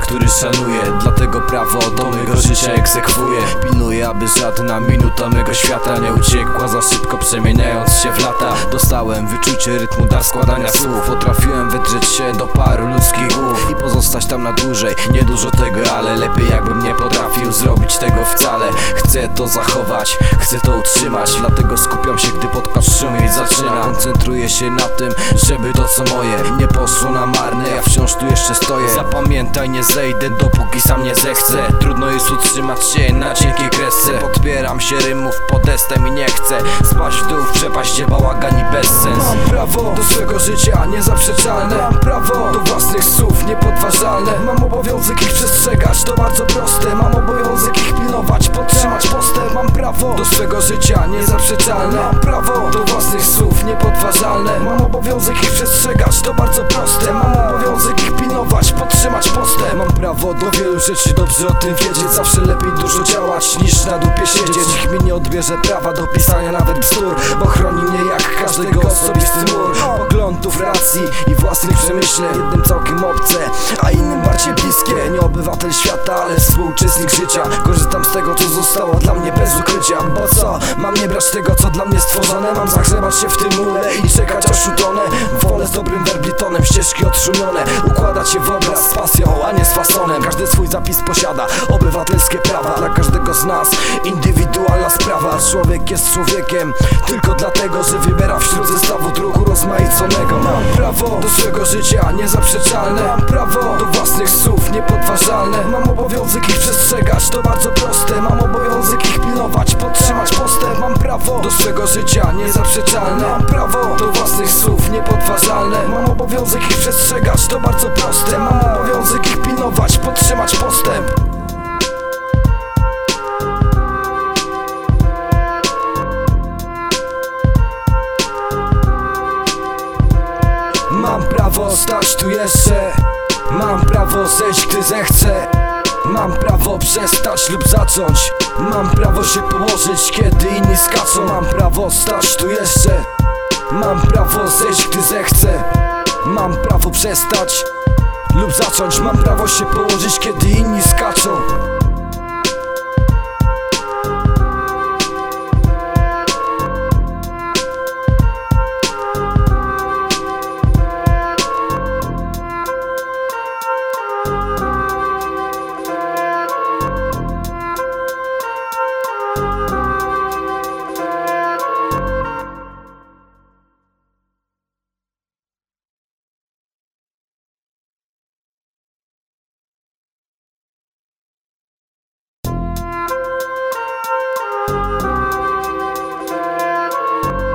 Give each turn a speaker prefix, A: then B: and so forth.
A: który szanuję. Dlatego prawo do mego życia egzekwuję. Pilnuję, aby żadna minuta mego świata nie uciekła za szybko, przemieniając się w lata. Dostałem wyczucie rytmu dar składania słów. Potrafiłem wydrzeć się do paru ludzkich głów i pozostać tam na dłużej. Niedużo tego, ale lepiej jakbym nie potrafił zrobić tego wcale. Chcę to zachować, chcę to utrzymać. Dlatego skupiam się, gdy podcast szumieć zaczyna. Koncentruję się na tym, żeby to co moje nie poszło na marne. Ja wciąż tu jeszcze stoję. Zapamiętaj, nie zejdę, dopóki sam nie zechcę. Trudno jest utrzymać się na cienkiej kresce. Podpieram się rymów podestem i nie chcę spaść w dół w przepaść, gdzie bałagan i bezsens.
B: Mam prawo do swego życia niezaprzeczalne. Mam prawo do własnych słów niepodważalne. Mam obowiązek ich przestrzegać, to bardzo proste. Mam obowiązek ich pilnować, podtrzymać postęp. Mam prawo do swego życia niezaprzeczalne. Mam prawo do własnych słów niepodważalne. Mam obowiązek ich przestrzegać, to bardzo proste. Mam obowiązek ich pilnować, podtrzymać postęp. Mam prawo do wielu rzeczy, dobrze o tym wiedzieć. Zawsze lepiej dużo działać niż na dupie siedzieć. Nikt mi nie odbierze prawa do pisania nawet bzdur, bo chroni mnie jak każdego osobisty mur poglądów, racji i własnych przemyśleń. Jednym całkiem obce, a innym bardziej bliskie. Nie obywatel świata, ale współuczestnik życia. Korzystam z tego, co zostało dla mnie bez ukrycia. Bo co? Mam nie brać tego, co dla mnie stworzone. Mam zagrzebać się w tym mule i czekać aż utonę. Wolę z dobrym werblitonem, ścieżki odszumione. Układać się w obraz z pasją, a nie z fasonem. Każdy swój zapis posiada, obywatelskie prawa. Dla każdego z nas indywidualna sprawa. Człowiek jest człowiekiem tylko dlatego, że wybiera wśród zestawu druku rozmaiconego. Mam prawo do swego życia niezaprzeczalne. Mam prawo do własnych słów niepodważalne. Mam obowiązek ich przestrzegać, to bardzo proste. Mam obowiązek ich pilnować, podtrzymać postęp. Mam prawo do swego życia niezaprzeczalne. Mam prawo do własnych słów niepodważalne. Mam obowiązek ich przestrzegać, to bardzo proste. Mam obowiązek ich pilnować, podtrzymać postęp. Mam prawo stać tu jeszcze. Mam prawo zejść, gdy zechcę. Mam prawo przestać lub zacząć. Mam prawo się położyć, kiedy inni skaczą. Mam prawo stać tu jeszcze. Mam prawo zejść, gdy zechcę. Mam prawo przestać lub zacząć. Mam prawo się położyć, kiedy inni skaczą.